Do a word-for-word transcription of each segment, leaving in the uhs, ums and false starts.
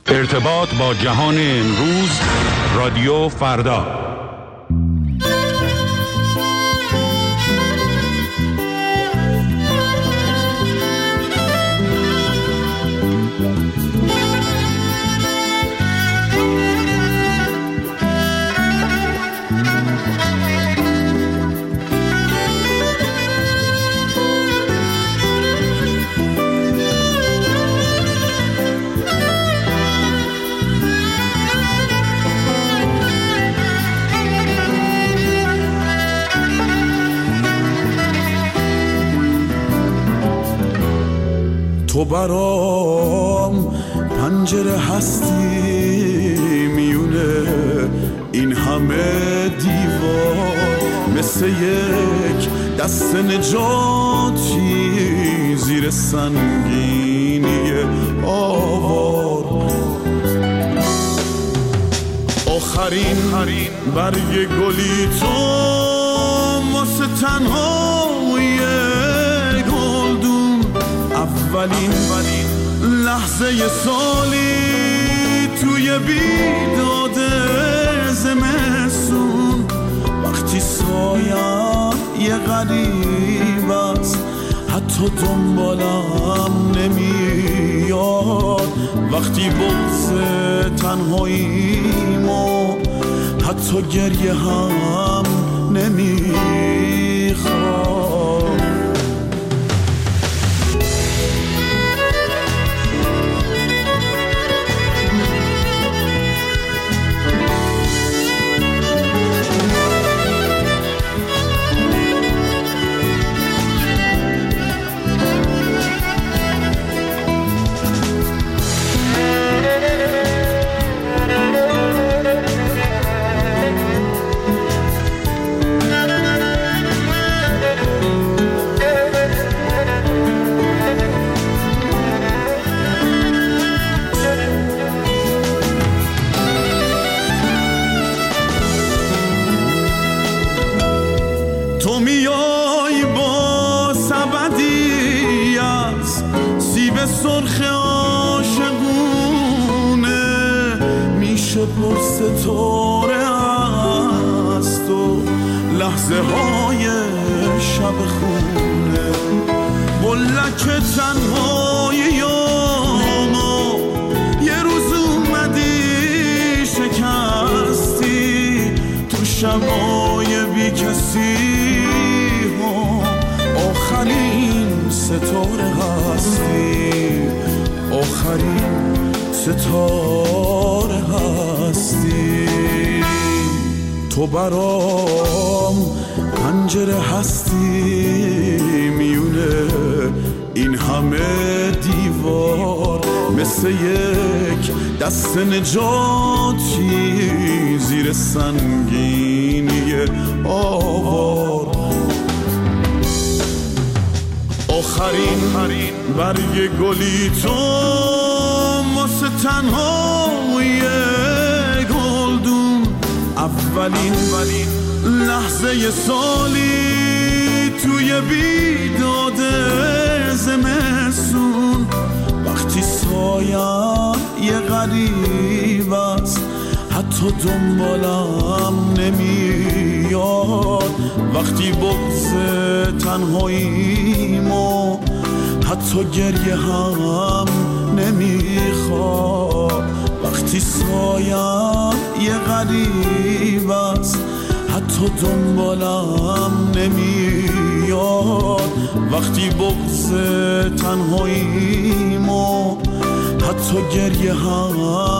ارتباط با جهان امروز، رادیو فردا. تو برام پنجره هستی میونه این همه دیوار، مثل یک دست نجاتی زیر سنگینی آوار. آخرین برگ گلی تو واسه تنهایی اولین لحظه سالی توی بیداد زمستون، وقتی سایم یه غریب است حتی دنبالم نمیاد، وقتی بغض تنهاییمو حتی گریه هم نمیخواد. تو میای با سبدی از سیب سرخ عاشقونه، میشه پر ستاره از تو لحظه های شب خونه، بلک تنهاییامو یه روز اومدی شکستی، تو شبای بی کسی آخرین ستاره هستی، آخرین ستاره هستی. تو برام پنجره هستی میونه این همه دیوار، مثل یک دست نجاتی زیر سنگینی آوار. آخرین برگ گلی تو واسه تنهایی گلدون، اولین لحظه سالی توی بیداد زمستون، وقتی سایم یه غریب است حتی دنبالم نمیاد، وقتی بغض تنهاییمو حتی گریه هم نمیخواد، وقتی سایم یه غریب است حتی دنبالم نمیاد، وقتی بغض تنهاییمو حتی گریه هم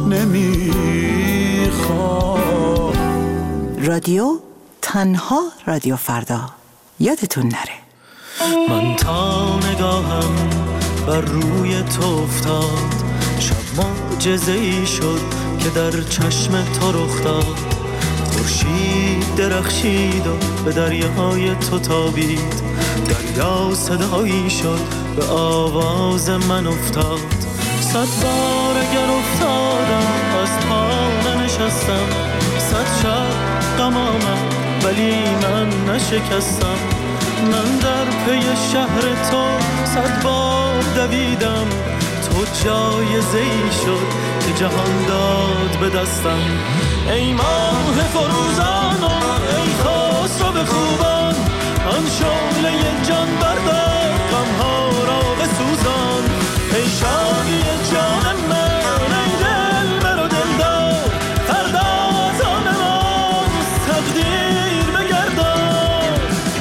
نمیخواد. رادیو تنها رادیو فردا، یادتون نره. من تا نگاهم بر روی تو افتاد، شب معجزه‌ای شد که در چشم تو رخ داد، خورشید درخشید و به دریاهای تو تابید، دریا صدایی شد به آواز من افتاد، صد بار اگر افتادم از پا ننشستم، صد شب غم آمد ولی من نشکستم، من در پی شهر تو صد بار دویدم، تو تو جایزه‌ای شد که جهان داد به دستم. ای ماه فروزان و ای خسرو به خوبان، آن شعله جان بردار غمها را بسوزان. ای شادی جان من ای دل بر و دلدار، فردا از آن ماست تقدیر بگردان.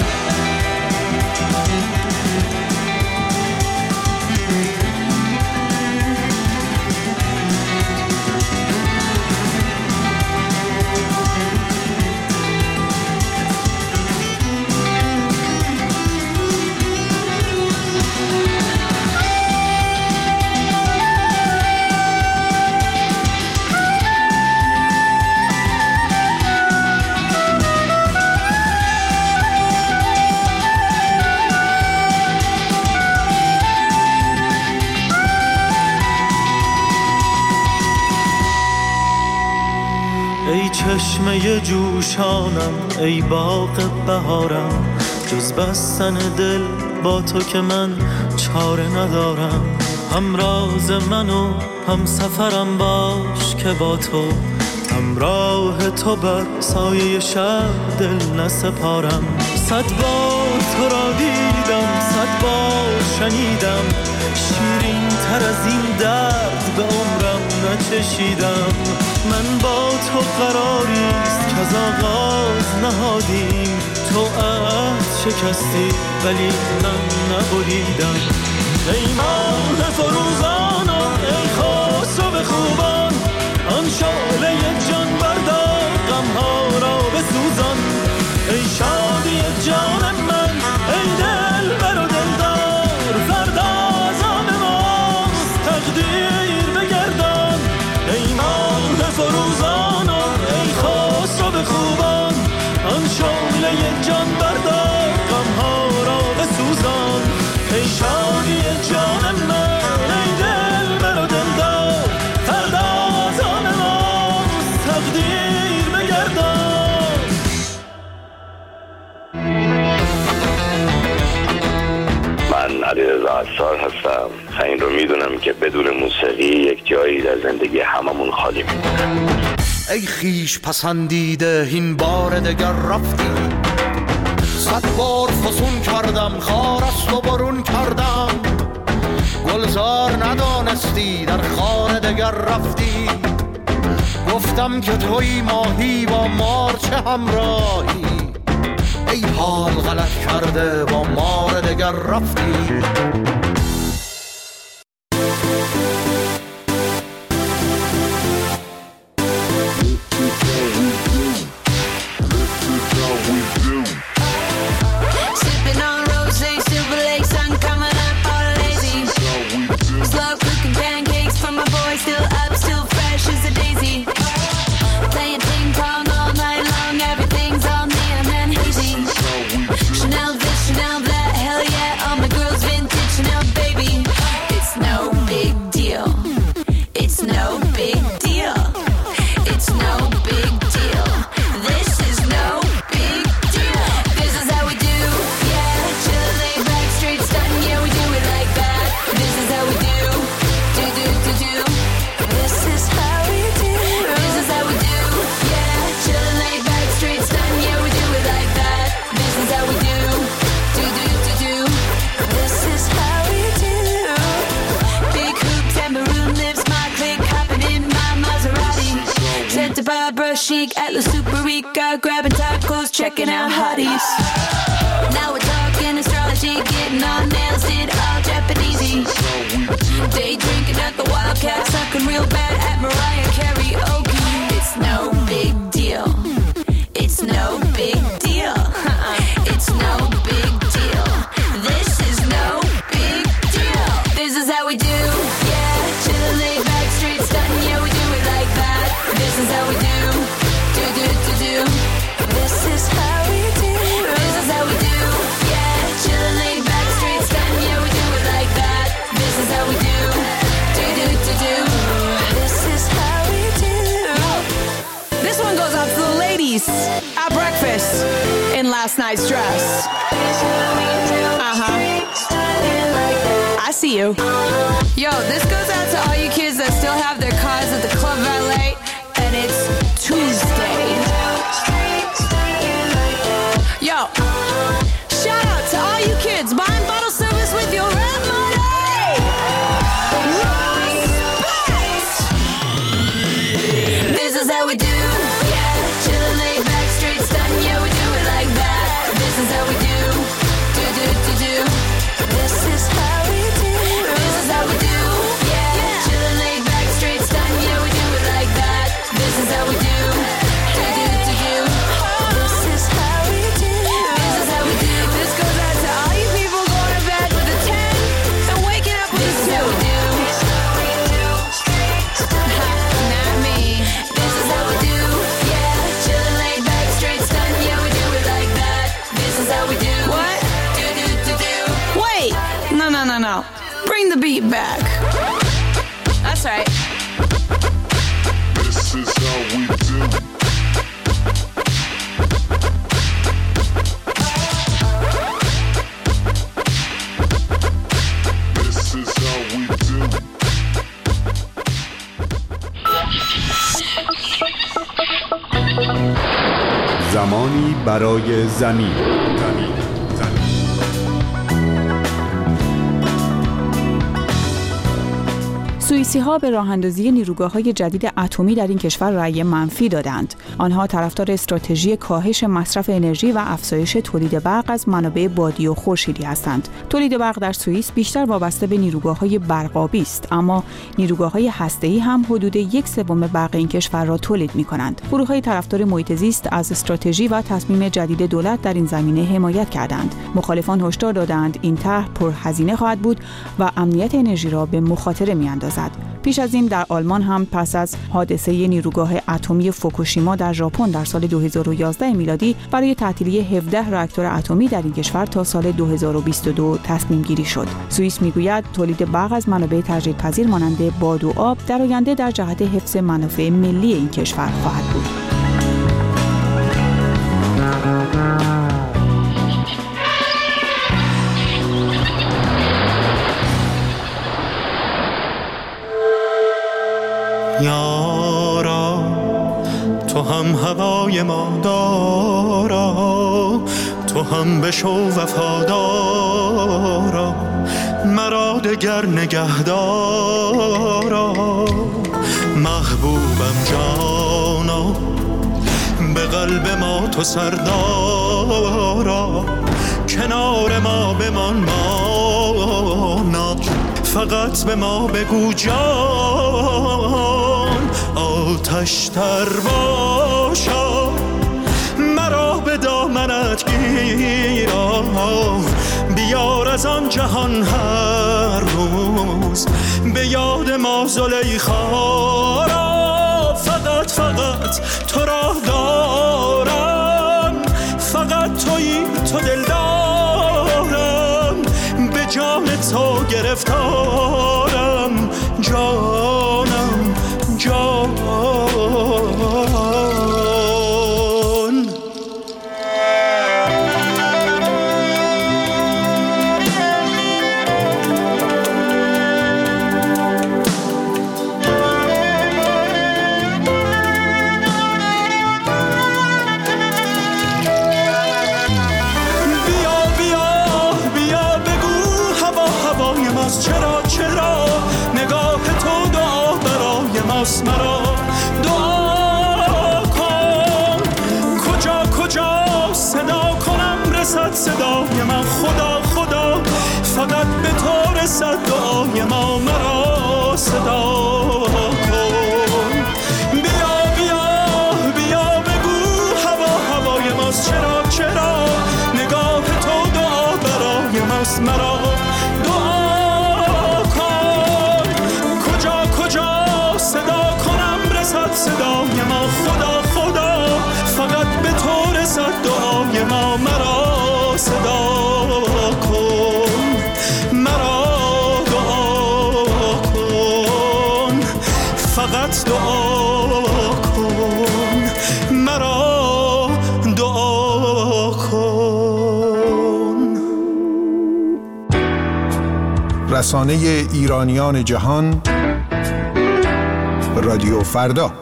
ای چشمه جوشانم ای باغ بهارم، جز بستن دل با تو که من چاره ندارم. هم راز من و هم سفرم باش که با تو، همراه تو بر سایه شب دل نسپارم. صد بار تو را دیدم صد بار شنیدم، شیرین تر از این درد به عمرم نچشیدم. من با تو قراریست که از آغاز نهادیم، تو عهد شکستی ولی من نبریدم. ای ماه فروزان و ای خسرو به خوبان، آن شعله جان بردار غمها را بسوزان. ای شادی جان من ای دل بر و دلدار، فردا از آن ماست تقدیر بگردان. ای ماه فروزان و ای خسرو به خوبان، آن شعله جان بردار غمها را بسوزان. ای شادی جان من ای دل بر و دلدار، فردا از آن ماست تقدیر بگردان. من علیرضا عصار هستم. این رو میدونم که بدون موسیقی یک جایی در زندگی هممون خالی میمونه. ای خیش پسندیده این بار دگر رفتی، صد بار فسون کردم خار است و برون کردم. گلزار ندانستی در خار دگر رفتی، گفتم که توی ماهی با مار چه همراهی. ای حال غلط کرده با مار دگر رفتی. Chic at La Superica, grabbing tacos, checking out hotties. Now we're talking astrology, getting on nails, did all Japanesey. Day drinking at the Wildcat, sucking real bad at Mariah karaoke. It's no big deal. It's no big deal. It's no big deal. This is no big deal. This is how we do. Yeah, chillin', laid back, straight stuntin'. Yeah, we do it like that. This is how we do. Do do do do. This is how we do. This is how we do. Yeah, chillin', laid back, straight stuntin'. Yeah, we do it like that. This is how we do. Do do do do. This is how we do. This one goes out to the ladies at breakfast in last night's dress. Uh-huh. I see you. Yo, this goes out to all you kids that still have their cars at the Club Valet, and it's Tuesday. Yo, shout out to all you kids buying bottle service with your rent money. Respect. This is how we do. Yeah, chillin', laid back, straight stun. Yeah, we do it like that. This is how we do. Do do do do. This is how we do. This is how we do. Yeah, chillin', laid back, straight stun. Yeah, we do it like that. This is how we do. Do do do do. This is how we do. This is how we do. This goes out to all you people going to bed with a ten and waking up with a two. Not me. This is how we do. Yeah, chillin', laid back, straight stun. Yeah, we do it like that. This is how we do. What? Do do do do. Wait! No, no, no, no. Bring the beat back. That's right. This is how we do. This is how we do. زمانی برای زمین. زمین. زمین. سوئیسی‌ها به راه‌اندازی نیروگاه‌های جدید اتمی در این کشور رأی منفی دادند. آنها طرفدار استراتژی کاهش مصرف انرژی و افزایش تولید برق از منابع بادی و خورشیدی هستند. تولید برق در سوئیس بیشتر وابسته به نیروگاه‌های برق‌آبی است، اما نیروگاه‌های هسته‌ای هم حدود یک سوم برق این کشور را تولید می‌کنند. گروه‌های طرفدار محیط زیست از استراتژی و تصمیم جدید دولت در این زمینه حمایت کردند. مخالفان هشدار دادند این طرح پرهزینه خواهد بود و امنیت انرژی را به مخاطره می‌اندازد. پیش از این در آلمان هم پس از حادثه نیروگاه اتمی فوکوشیما در ژاپن در سال دو هزار و یازده میلادی برای تعطیلی هفده راکتور اتمی در این کشور تا سال دو هزار و بیست و دو تصمیم گیری شد. سوئیس میگوید تولید برق از منابع تجدیدپذیر مانند باد و آب در آینده در جهت حفظ منافع ملی این کشور خواهد بود. یارا تو هم هوای ما دارا، تو هم بشو وفادارا، مرا دگر نگهدارا. محبوبم جانا به قلب ما تو سردارا، کنار ما بمان مانا، فقط به ما بگو جان. آتش تر باشا مرا به دامنت گیرا، بیار از آن جهان هر روز به یاد ما زلیخا را. فقط فقط تو را دارم، فقط تویی تو دل دارم، به جان تو گرفتارم، جانم جان. چرا چرا نگاه تو دعا برای ماست، مرا دعا کن. کجا کجا صدا کنم رسد صدای من، خدا خدا فقط به تو رسد دعای ما، مرا صدا کن. بیا بیا بیا بگو هوا هوای ماست، چرا چرا نگاه تو دعا برای ماست، مرا صدای ما، خدا خدا فقط به تو رسد دعای ما، مرا صدا کن، مرا دعا کن، فقط دعا کن، مرا دعا کن. رسانه ایرانیان جهان، رادیو فردا.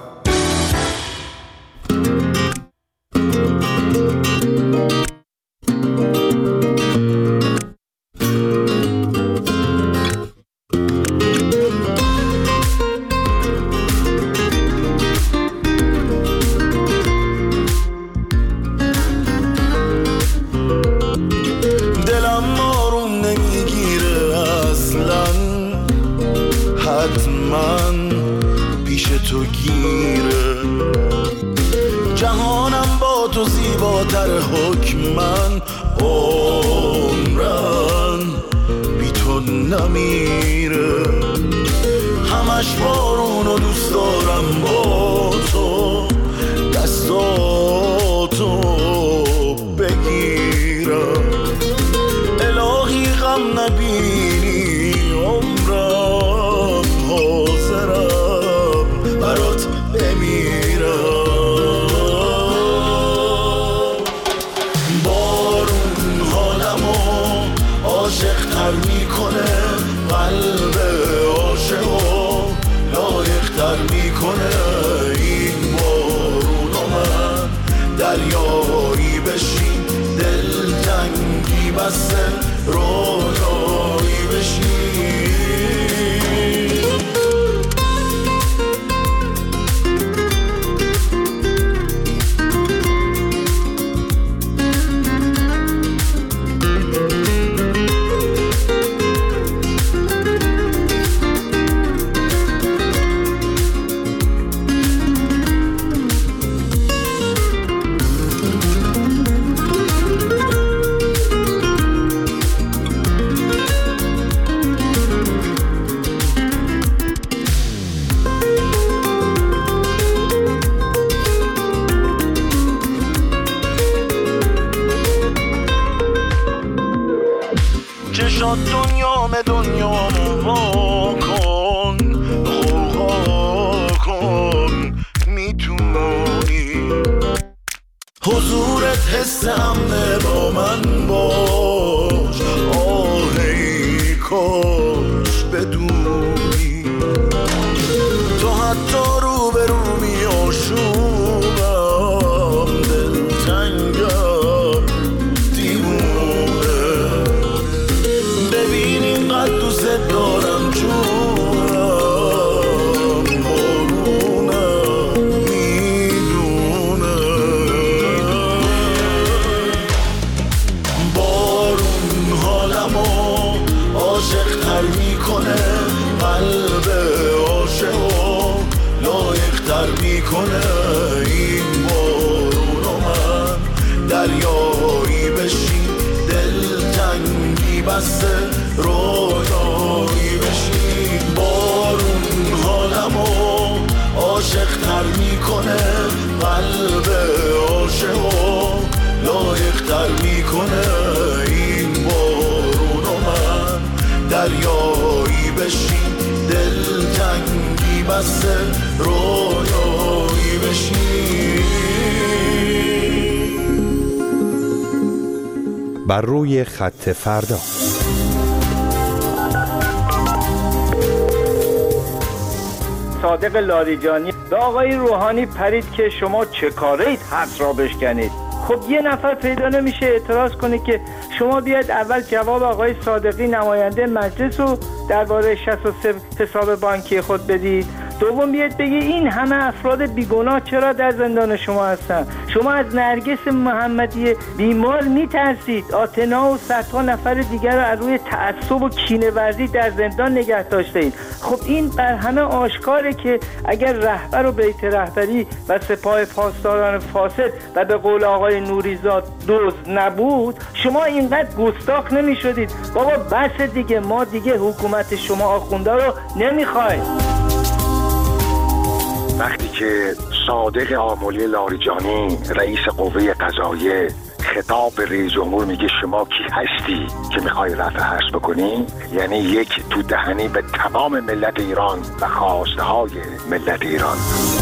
بر روی خط فردا. صادق لاریجانی به آقای روحانی پرید که شما چه کارید حرف را بشکنید. خب یه نفر پیدا نمیشه اعتراض کنه که شما بیاید اول جواب آقای صادقی نماینده مجلس رو درباره شصت و سه حساب بانکی خود بدید. دوم بیاد بگی این همه افراد بیگناه چرا در زندان شما هستن؟ شما از نرگس محمدی بیمار میترسید. آتنا و صدها نفر دیگر رو از روی تعصب و کینه‌ورزی در زندان نگه داشتید. خب این بر همه آشکاره که اگر رهبر و بیت رهبری و سپاه پاسداران فاسد و به قول آقای نوریزاد دزد نبود، شما اینقدر گستاخ نمیشدید. بابا بس دیگه، ما دیگه حکومت شما آخونده رو نمیخوایم. وقتی که صادق آملی لاریجانی رئیس قوه قضاییه خطاب به رئیس جمهور میگه شما کی هستی که میخوای رفع حرس بکنی، یعنی یک تو دهنی به تمام ملت ایران و خواسته های ملت ایران.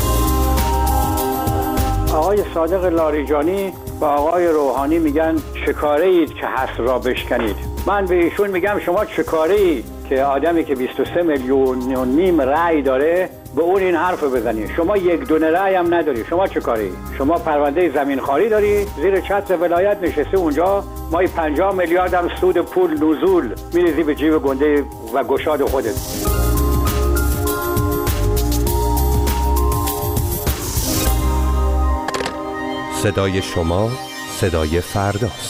آقای صادق لاریجانی و آقای روحانی میگن چه کاره اید که حرس را بشکنید. من به ایشون میگم شما چه کاره اید که آدمی که بیست و سه میلیون و نیم رأی داره به اون این حرف رو بزنی. شما یک دونه رأی هم نداری، شما چه کاری؟ شما پرونده زمین خاری داری، زیر چتر ولایت نشسته اونجا، مای پنجاه میلیارد هم سود پول نزول میریزی به جیب گنده و گشاد خودت. صدای شما صدای فرداست.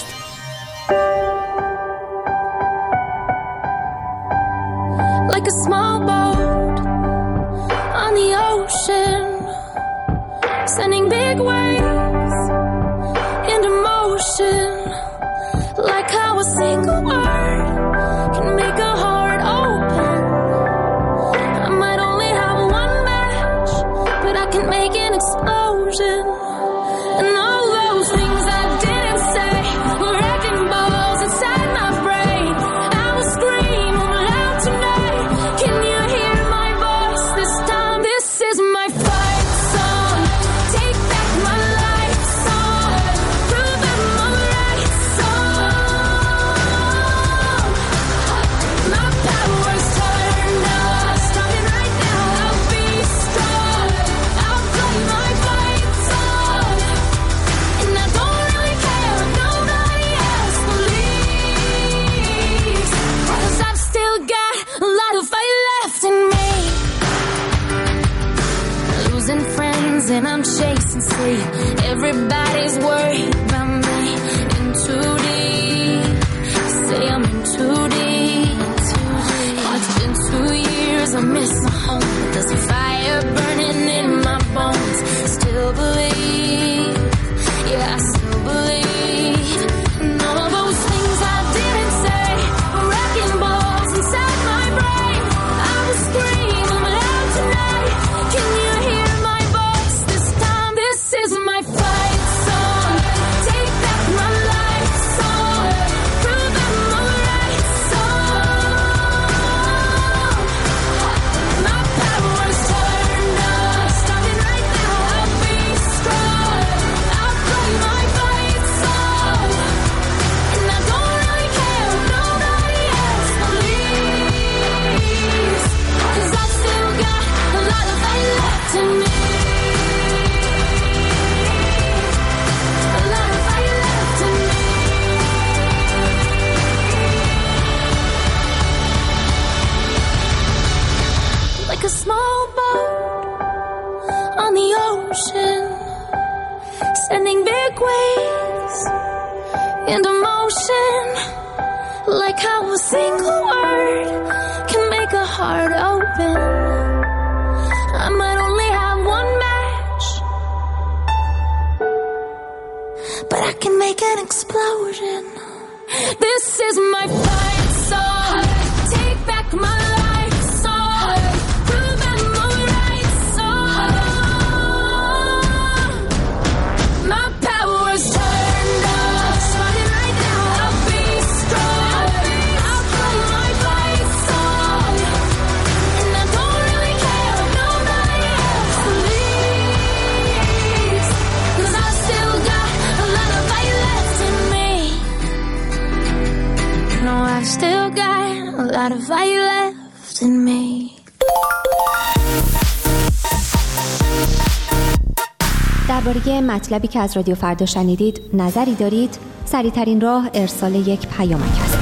Like a small boat on the ocean, sending big waves into motion. Like how a single word can make a heart open. I might only have one match, but I can make an explosion. And all those things I didn't say were wrecking balls inside my brain. I will scream loud tonight. Can you hear my voice this time? This is my fight song. Take back my life song. Prove I'm alright song. My power's turned up. Starting right now, I'll be strong. I'll play my fight song. And I don't really care if nobody else believes. 'Cause I've still got a lot of fight left in me. Losing friends and I'm chasing sleep. Everybody's worried about me. In too deep. Say I'm in too deep. It's been two years, I miss my home. There's a fire burning in my bones. Still believe. Yeah, I still believe. And all of those things I didn't say were wrecking balls inside my brain. I will scream loud tonight. Can you hear my voice this time? This is my fight song. Take back my life song. Prove I'm alright song. My power's turned up. Starting right now, I'll be strong. I'll play my fight song. And I don't really care if nobody else believes. 'Cause I've still got a lot of fight left in me. A lot of fight left in me. Like a small boat on the ocean, sending big waves into motion. Like how a single word can make a heart open. I might only have one match, but I can make an explosion. This is my fight song. Take back my life song. Prove I'm alright song. My power's turned up. Starting right now, I'll be strong. I'll play my fight song. And I don't really care if nobody else believes. 'Cause I've still got a lot of fight left in me. No, I've still got a lot of fight left in me. درباره مطلبی که از رادیو فردا شنیدید نظری دارید؟ سریع‌ترین راه ارسال یک پیامک است.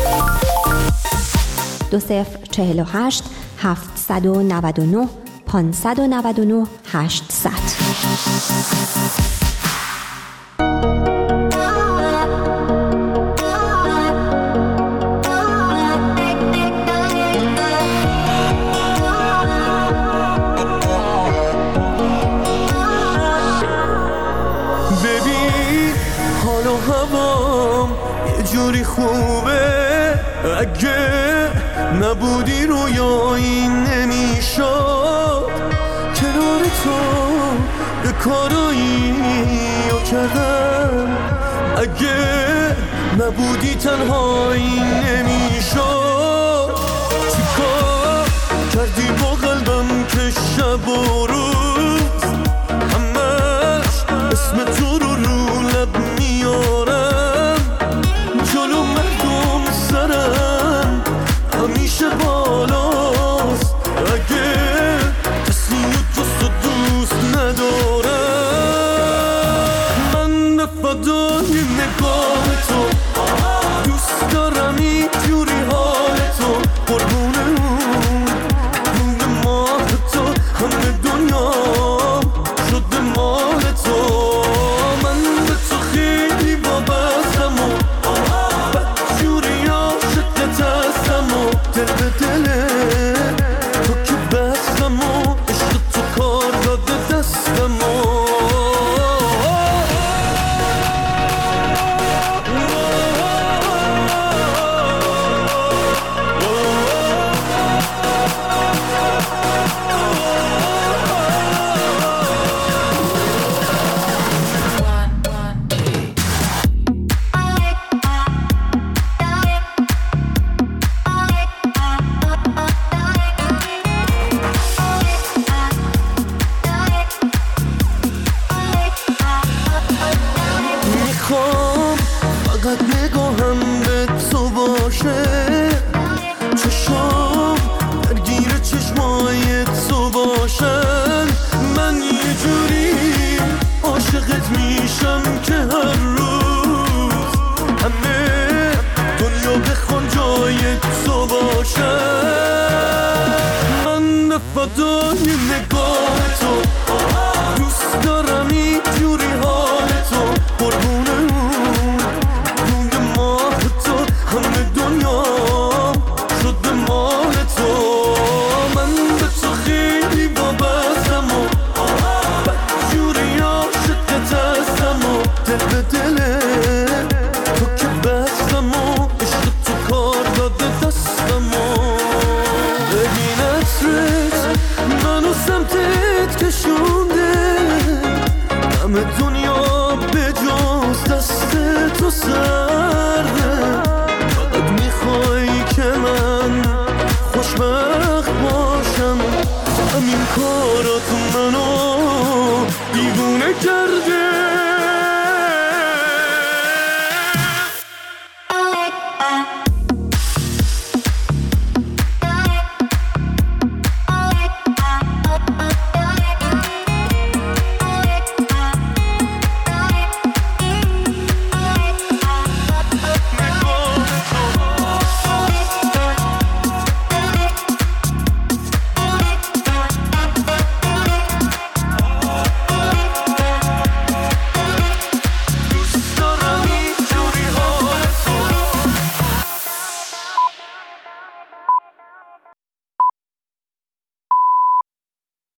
دو صفر چهل و هشت هفتصد و نود و نه پانصد و نود و نه هشتصد. ببین حال و هوام یه جوری خوبه، اگه نبودی رویایی نمیشد. کنار تو یه کارایی رو کردم، اگه نبودی تنهایی نمیشد. چیکار کردی با قلبم که شب و روز همش اسم تو رو رو لب میارم. جلو مردم سرم همیشه با های نگاه تو، دوست دارم این جوری حال تو، قربون اون روی ماه تو، همه دنیا شده مال تو. من به تو خیلی وابستم و بدجوری عاشقت هستم و دل به دله تو که بستم و عشق تو کار داده دستم و ببین عطرت منو سمتت کشونده، همه دنیا به جز دست تو سرده. فقط میخوای که من خوشبخت باشم، همین کارات منو دیوونه کرده.